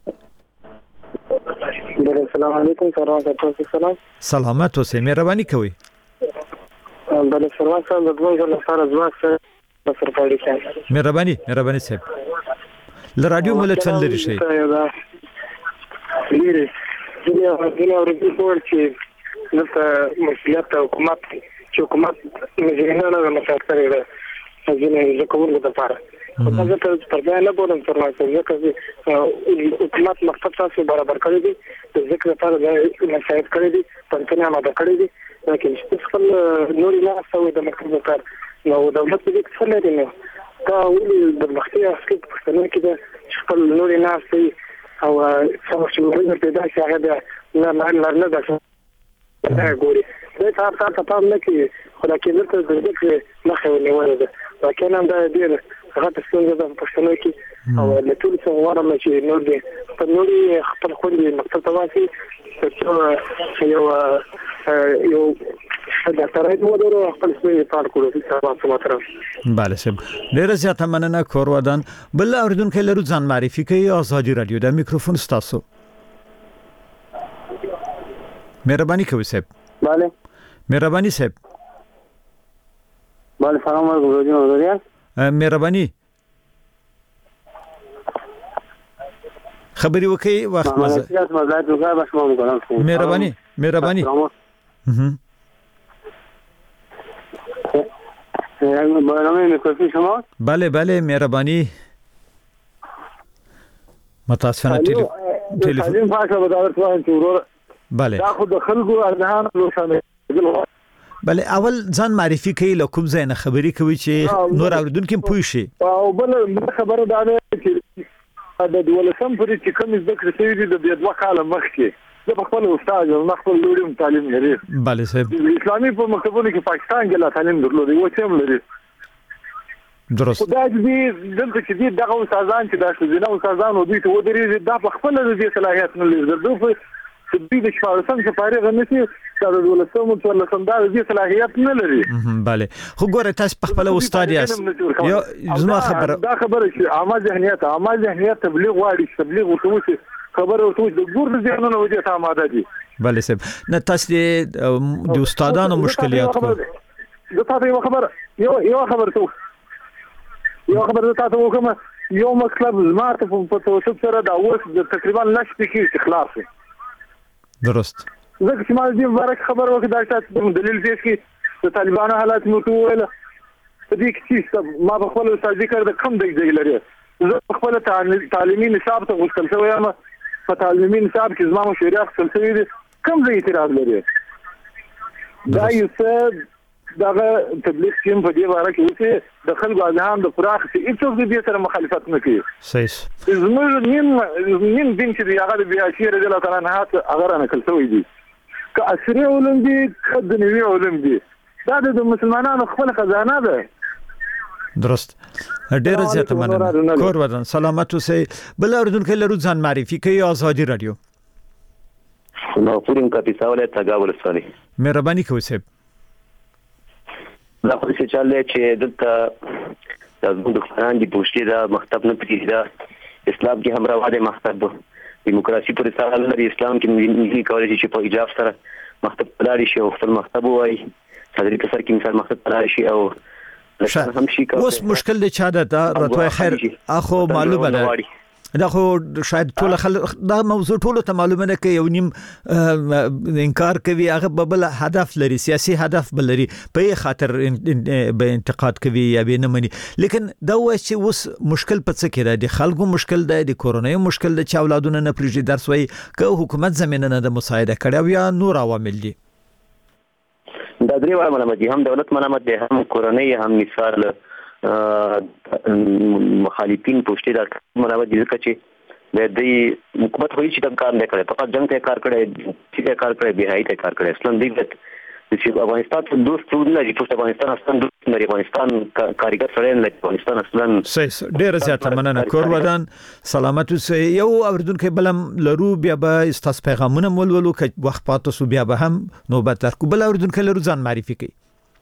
السلام علیکم سلام سلامات اوسئ مهرباني کوي بل سلام صاحب د دوه لپاره ځواک سره پاتې کړئ مهرباني صاحب ل رادیو مولت فن لري شي لري دغه ورته چې دغه مسؤلیت حکومت مجرمانه نه متاثر ده ځینې ځکهور لپاره دا ته پرځای نه بولم ترلاسه ځکه حکومت مقصد تاسو برابر کړی دي د ذکر لپاره د مساعد کړی دي پنځه آماده کړی دي لکه چې خپل نور نه سوي د مکتب لپاره نو دولت دې څه لري نو دا ولې د مختي اصلي پښتنه کې د خپل نور نه سوي او څو چې موږ پیدا شي هغه نه ده دا ګوري دا تاسو په نه کې خدای دې ته د ذکر مخه ونیول ده لکه نن دا ډیر هغه څنګه د پښتنو کې او له ټول څه غواړم چې نور دې په نوري خپل خوندې مکتب ته واسي چې یو دا ترې مو درو خپل څه پال کړو چې تاسو ماتره bale سب ډیر زیاته مننه کور ودان بل اوریدونکو لرو ځان معرفي کوي ازادي رادیو د میکروفون تاسو مهرباني کوي صاحب bale مهرباني صاحب bale سلام علیکم مهرباني خبري وکي وخت مزه مهرباني bale مهرباني متاسفانه ټلیفون bale دا خو د خلکو ارزان روشنه bale اول ځان معرفي کوي لکم زین خبري کوي چې نور اوریدونکو پوي شي او بل خبره ده چې د ولسم پرې چې کوم ذکر شوی دی د دوه کاله مخکې زه په خپل استاد او خپل لوري تعلیم لري bale صاحب اسلامي په مکتبونو کې پاکستان کې لا تعلیم درلودي و چې هم لري درست دا دې دلته چې دغه استادان چې دا شوزینه استادان او دوی ته ودرې دا په خپل د صلاحیت نه لري دوی د شپارسم سفاري غنسي د ولسم او لسمدار د صلاحیت نه لري bale خو ګوره تاسو په خپل استاد یاست یو زما خبره چې عامه ذهنیت تبلیغ واړي تبلیغ وتوسي خبره وتوسي د ګور ذهنونه وجه ته آماده دي bale صاحب نه تاسو د استادانو مشکلات کو د تاسو یو خبر تاسو وکم یو مطلب زماته په توسط سره دا اوس د تقریبا نشته کې اخلاص درست زه چې ما دې مبارک خبر وکړ دا تاسو دلیل پیش کی د طالبانو حالات مو ټول دې کې ما په خپل استاد ذکر د کم دی لري زه په خپل تعلیمي نصاب ته وصل شوی یم په تعلیمي نصاب کې زما مشورې خپل شوی دي کم ځای اعتراض لري دا یو څه دغه تبلیغ کې په دې واره کې چې د خلکو اذهان د فراخ چې هیڅوک دې سره مخالفت نه کوي صحیح زموږ نیم دین چې هغه د بیا شي رضی الله تعالی عنہ هغه نه کول شوی دي که عصري علوم دي که دنیوي علوم دي دا د مسلمانانو خپل خزانه ده درست ډیر زیاته مننه کور ودان سلامت اوسئ بل اوریدونکو لرو ځان معرفي کوي ازادي رادیو نو پورین کاپیسا ولایت تګاول سوري مهرباني کوي صاحب دا خو چې چاله چې دلته د دښمنان دی پوښتې دا مکتب نه پکې دا اسلام کې هم راوړې مکتب دیموکراسي پر اساس لري اسلام کې نه کولای شي چې په ایجاب سره مکتب لاړ شي او خپل مکتب وای صدري کسر کې مثال مقصد تلای شي او هم شي اوس مشکل د چا ده راتوي خیر اخو معلومه ده دا خو شاید ټول خلک دا موضوع ټول ته معلومه نه کوي یو نیم انکار کوي هغه بل هدف لري سیاسي هدف بل لري په خاطر به انتقاد کوي یا به نه مني لیکن دا چې اوس مشکل په څه کې ده د خلکو مشکل ده د کورونای مشکل ده چې اولادونه نه پریږدي درس وای که حکومت زمينه نه د مساعده کړي او یا نور عوامل دي دا درې وړ ملامت دي هم دولت ملامت دي هم کورونای هم مثال مخالفین پوښتنه دا ملامت دي ځکه چې د دې حکومت خو هیڅ کار نه کړی فقط جنگ ته کار کړی چې کار کړی بهایي ته کار کړی اصلا دې چې افغانستان ته دوست نه دي چې افغانستان اصلا دوست نه دی افغانستان کاریګر سره نه افغانستان اصلا ډېر زیات مننه کور ودان سلامت اوسئ یو اوردونکو بلم لرو بیا به استاس پیغامونه مولولو که وخت پاتې سو بیا به هم نوبت درکو بل اوردونکو لرو ځان معرفي کړئ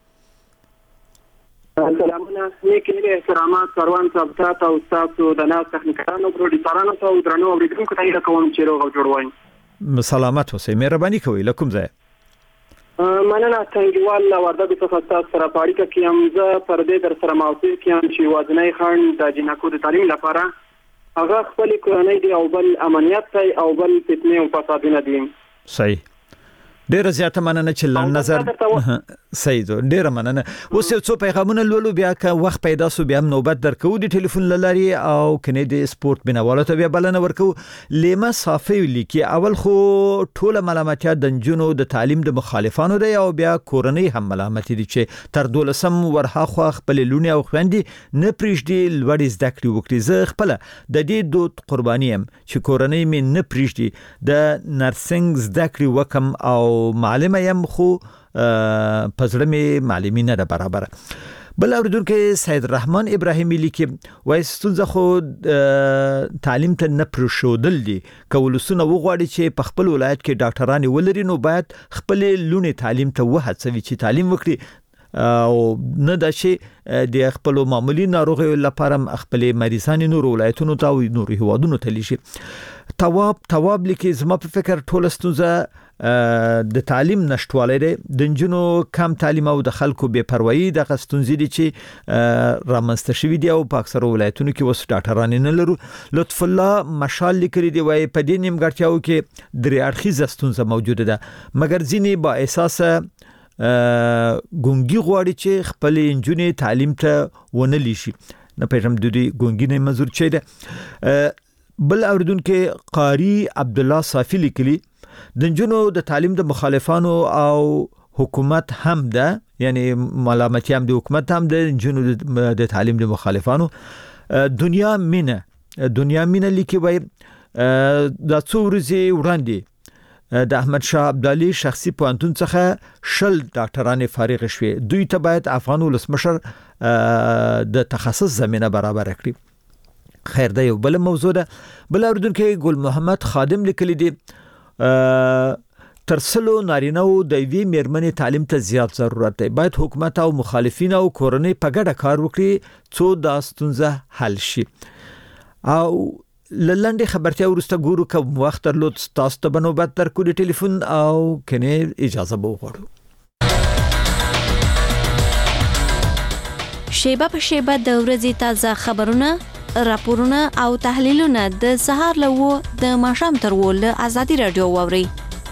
سلامونه نیک احترامات کاروان صاحب ته او تاسو د ناس تخنیکانو پروډوسرانو ته او درنو اوریدونکو ته هیله کوم چې روغ جوړوي سلامت اوسئ مهرباني کوئ لکم ځای مننه څنګهوال وردګ څخه تاسو سره پاړیکه کیم زه پر دې در سره موافق یم چې وازنی خان د جنکو د تعلیم لپاره هغه خپل کورنۍ دی او بل امنیت دی او بل فتنه او فسادونه دي صحیح ډیر زیاته مننه چې لن نظر صحیح ډیر مننه اوس یو څو پیغامونه لولو بیا که وخت پیدا سو بیا نوبت درکو د ټلیفون لاري او کنه د سپورت بنواله ته بیا بلنه ورکو لیما صافي لیکي اول خو ټوله ملامتیا د جنونو د تعلیم د مخالفانو دی او بیا کورنۍ هم ملامت دي چې تر 12 ورها خو خپل لونی او خويندې نه پریږدي لوړ زده کړې وکړي زه خپل د دې دوت قرباني يم چې کورنۍ مې نه پریږدي د نرسنګ زده کړې وکم او معلمه يم خو پزړه می معلمي نه برابر بل اوردونکو سید رحمان ابراهیمی لیکي وای ستونزه خو تعلیم ته نه پرشودل دي کولسونه وغواړي چې په خپل ولایت کې ډاکټران ولري نو باید خپل لونی تعلیم ته وهڅوي چې تعلیم وکړي او نه د شي د خپل معمولی ناروغي لپاره خپل مریضان نور ولایتونو ته او نور هوادونو ته لشي تواب لیکي زما په فکر ټول ستونزه د تعلیم نشټواله دي د جنونو کم تعلیم او د خلکو بے پروايي د غستونزي دي چې رامنځته شوی دی او په اکثر ولایتونو کې وس ډاکټران نه لرو لطف الله مشال لیکري دی وای په دې نیمګړتیاو کې درې اړخیز ستونزه موجوده ده مګر ځینی با احساس ګونګي غواړي چې خپل انجونې تعلیم ته ونه لیشي نه پېژم د دې ګونګي نه منظور چي ده بل اوردونکو قاری عبد الله صافي لیکلي د جنونو د تعلیم د مخالفانو او حکومت هم ده یعنی ملامتي هم د حکومت هم د جنونو د تعلیم د مخالفانو دنیا مینه لیکي وای د څو ورځې وړاندې د احمد شاه عبدالي شخصي پوهنتون څخه شل ډاکټرانه فارغ شوي دوی ته باید افغان ولسمشر د تخصص زمينه برابر کړي خیر دا یو بل موضوع ده بل اوردونکو ګل محمد خادم لیکلی دی ترسلو نارینه او د وی میرمنې تعلیم ته زیات ضرورت دی باید حکومت او مخالفین او کورنۍ په ګډه کار وکړي څو دا ستونزه حل شي او لنډه خبرتیا ورسته ګورو کوم وخت ترلود تاسو ته بنوبت تر کولی ټلیفون او کنه اجازه بو غواړو شیبه په شیبه د ورځې تازه خبرونه راپورونه او تحلیلونه د سهار له د ماښام تر ول ازادي رادیو ووري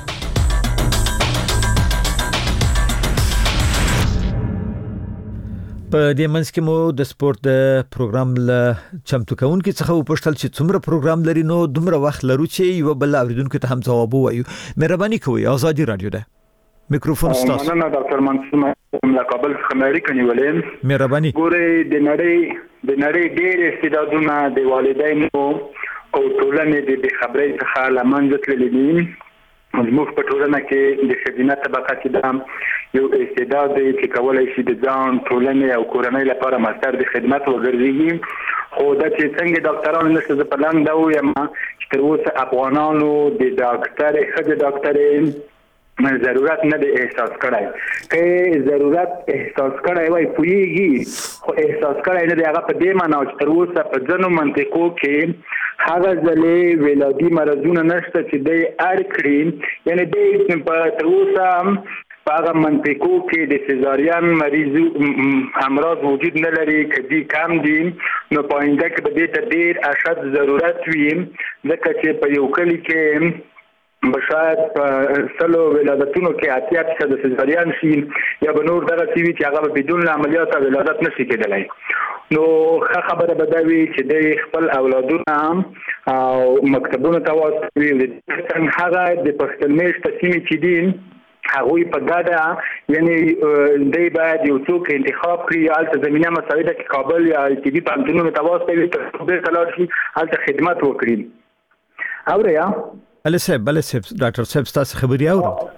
په دې منځ کې مو د سپورت د پروګرام له چمتو کونکو څخه وپوښتل چې څومره پروګرام لري نو دومره وخت لرو چې یو بل اوریدونکو ته هم ځواب وایو مهرباني کوئ ازادي رادیو ده میکروفون ستاسو مننه ډاکټر منصور له کابل څخه امریکا نیولم مهرباني ګوره د نړۍ ډېر استعدادونه د والدینو او ټولنې د خبرې څخه لمنځه تللي دي زموږ په ټولنه کې د ښځینه طبقه کې د یو استعداد دی چې کولای شي د ځان ټولنې او کورنۍ لپاره مستر د خدمت وګرځي خو دا چې څنګه ډاکټرانو نشته په لاندې دا وایم چې تر اوسه افغانانو د ډاکټرې ضرورت نه دی احساس کړای که ضرورت احساس کړای وای پویږي خو احساس کړای نه دی هغه په دې معنی چې تر اوسه په ځینو منطقو کې هغه ځلې ولادي مرزونه نشته چې د اړ کړی یعنی د په تر اوسه په هغه منطقو کې د سيزاريان مریض امراض وجود نه لري کدي کم دي نو په آینده کې به دې ته ډیر اشد ضرورت وي ځکه چې په یو کلی کې بشاید په سلو ولادتونو کې 80% د سيزاريان شي یا به نور دغه سي وي چې هغه بدون عملیات ولادت نشي کېدلای نو خبره بدوي چې د خپل اولادونه او مکتبونو ته واستوي څنګه هغه د پښتون میشت سیمې چې دي هغوی په ګډه یعنی دی باید یو څوک انتخاب کړي هلته زمینه مساعده کې کابل یا طبي پوهنتونونو ته واستوي تر څو بیرته لاړ شي هلته خدمت وکړي اوریا بله صاحب ډاکټر صاحب ستاسو خبرې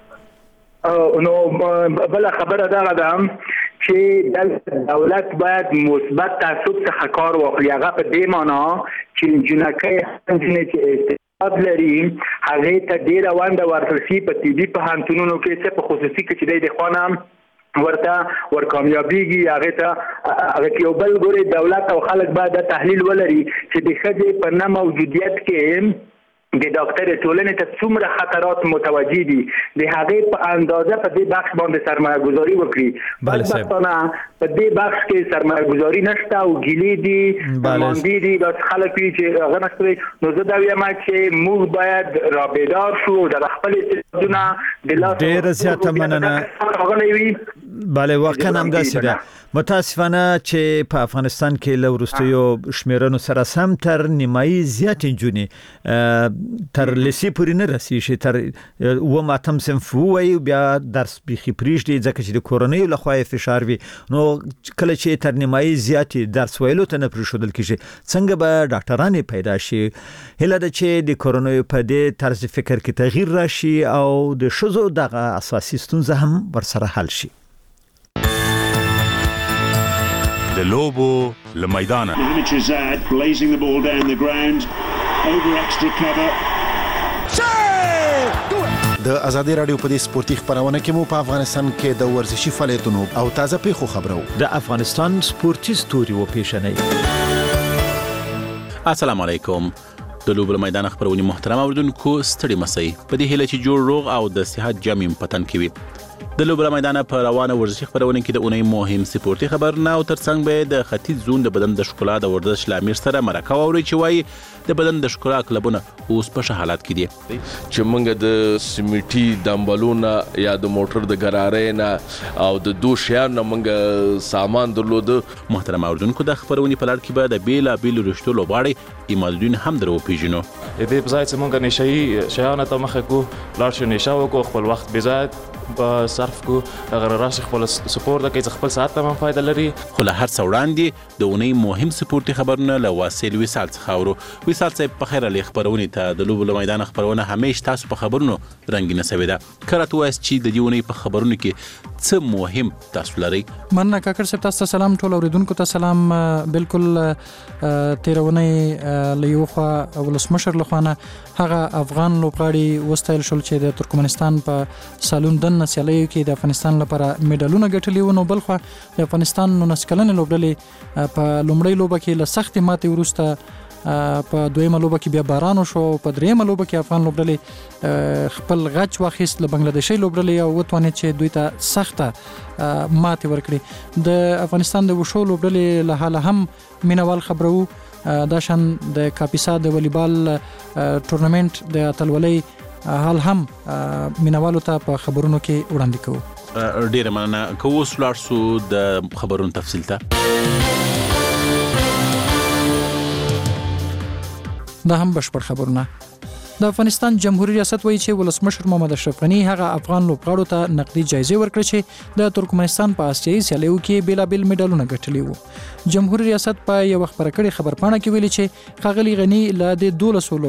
اورو نو بل خبره دا ده چې د دولت باید مثبت تعصب څخه کار واخلي هغه په دې معنی چې جنکۍ چې لري هغه ته ډیره وانده ورکړي په طبي پوهنتونونو کې چې په خصوصي کې چې د خوانم ور کامیابیږي هغه ته هغه یو بل ګوري دولت او خلک باید تحلیل ولري چې د خځې په نه موجودیت کې د ډاکټر ټولنې ته څومره خطرات متوجي دي د هغه په اندازه په دې بخش باندې سرمایه گذاري وکړي په دې بخش کې سرمایه گذاري نشته او ګیلې دي باندې دي د خلک چې هغه نشته نو زه دا وایم چې موږ باید رابطار شو د خپل استعدادونه د لاس ډېر زیاته مننه بله واقعا هم داسې ده متاسفانه چې په افغانستان کې له وروستیو شمیرنو سره سم تر نیمایي زیات نجونې تر لسی پورې نه رسیږي تر و ماتم صنف وای بیا درس بيخي پریږدي ځکه چې د کورونې له خوا فشار وي نو کله چې تر نیمایي زیات درس ویلو ته نه پریښودل کیږي څنګه به ډاکټرانه پیدا شي هله د چې د کورونې په دې طرز فکر کې تغییر راشي او د شذو دغه اساسي ستونزه هم ورسره حل شي د لوبو لمیدانه blazing the ball down the ground over extra cover د ازادي رادیو په دې سپورتي خبرونه کې مو په افغانستان کې د ورزشي فعالیتونو او تازه پیښو خبرو د افغانستان سپورتي ستوري و پیښنې السلام علیکم د لوبو میدان خبرونه محترم اوردونکو ستړي مسئ په دې هله چې جوړ روغ او د صحت جامع پتن کوي د لوبو میدان په روانه ورزشي خبرونه کې د اونۍ مهم سپورتي خبرونه او ترڅنګ به د ختیځ زون د بدن د ښکلا د ورزش لامیر سره مرکه ووري چې وایي د بدن د ښکلا کلبونه اوس په ښه حالت کې دي چې موږ د سیمیټي دمبلونه یا د موټر د ګرارۍ نه او د دوشیانو موږ سامان درلود محترم اوردونکو د خبرونې په لړ کې به د بیلابیلو رشتو لوبغاړي ایمادون هم درو پیژنو دې په ځای چې موږ نشي شیانه ته مخه کو لاړ شو نشه وکړو خپل وخت بې ځای په صرف کو اگر راشي خپل سپورت کې خپل ساعت ته هم فائدہ لري خو له هر څه وړاندې د اونۍ مهم سپورتي خبرونه له واسل وصال څخه اورو وصال صاحب په خیر علي خبرونه ته د لوبو میدان خبرونه همیشه تاسو په خبرونو رنگینه سوي ده کړه واس چې د دې اونۍ په خبرونو کې څه مهم تاسو لري مننه کاکر صاحب تاسو سلام ټول اوریدونکو ته سلام بالکل تیرونه لیوخه ولسمشر لخوانه هغه افغان لوبغاړي وستایل شول چې د ترکمنستان په سالون دن سیالیو کې د افغانستان لپاره میډالونه ګټلي و نو بلخو د افغانستان نو نسکلن لوبډلې په لومړی لوبه کې له سخت ماتې وروسته په دویمه لوبه کې بیا باران شو په دریمه لوبه کې افغان لوبډلې خپل غچ واخیست له بنگلاديشي لوبډلې او وتوانه چې دوی ته سخته ماتې ورکړي د افغانستان د وشو لوبډلې له حاله هم مینوال خبرو دا شان د کاپیسا د والیبال ټورنمنت د اتلولۍ حال هم مینوالو ته په خبرونو کې وړاندې کوو ډیر مننه کوو سلارسو د خبرونو تفصیل ته دا هم بشپړ خبرونه د افغانستان جمهوریت ریاست وایي چې ولسمشر محمد اشرف غنی هغه افغان لوبغاړو ته نقدي جایزه ورکړه چې د ترکمنستان په آسیایي سیالیو کې بیلابل میډالونه ګټلي وو جمهوریت ریاست په یو خبرکړې خبرپاڼه کې ویلي چې ښاغلي غنی له 12